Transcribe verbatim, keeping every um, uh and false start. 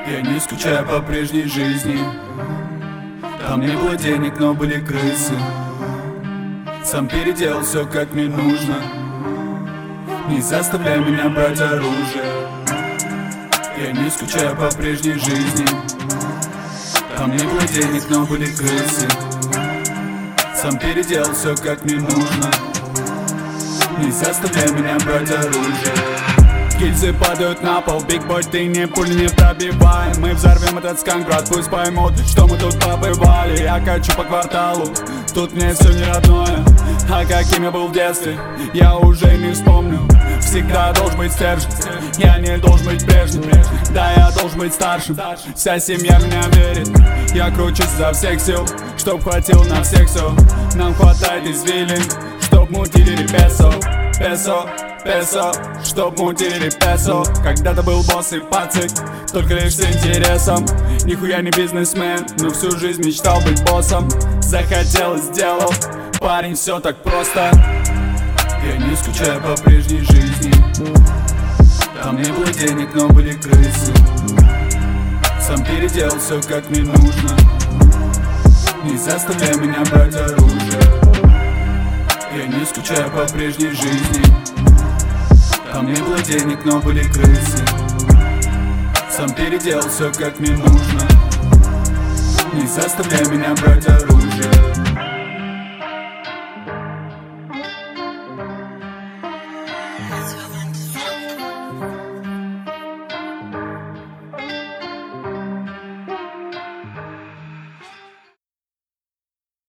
Я не скучаю по прежней жизни. Там не было денег, но были крысы. Сам переделал все как мне нужно. Не заставляй меня брать оружие. Я не скучаю по прежней жизни. Там не было денег, но были крысы. Сам переделал все как мне нужно. Не заставляй меня брать оружие. Гильзы падают на пол, бигбой, ты не пуль не пробивай. Мы взорвем этот сканк, брат, пусть поймут, что мы тут побывали. Я качу по кварталу, тут мне все не родное. А каким я был в детстве, я уже не вспомню. Всегда должен быть стержень, я не должен быть прежним. Да, я должен быть старшим, вся семья меня верит. Я кручусь изо всех сил, чтоб хватило на всех все. Нам хватает извилин, чтоб мутили песо. Песо, песо, чтоб мутили песо. Когда-то был босс и пацик, только лишь с интересом. Нихуя не бизнесмен, но всю жизнь мечтал быть боссом. Захотел и сделал, парень, все так просто. Я не скучаю по прежней жизни. Там не было денег, но были крысы. Сам переделал все как мне нужно. Не заставляй меня брать оружие. Я не скучаю по прежней жизни. Там не было денег, но были крысы. Сам переделал все как мне нужно. Не заставляй меня брать оружие.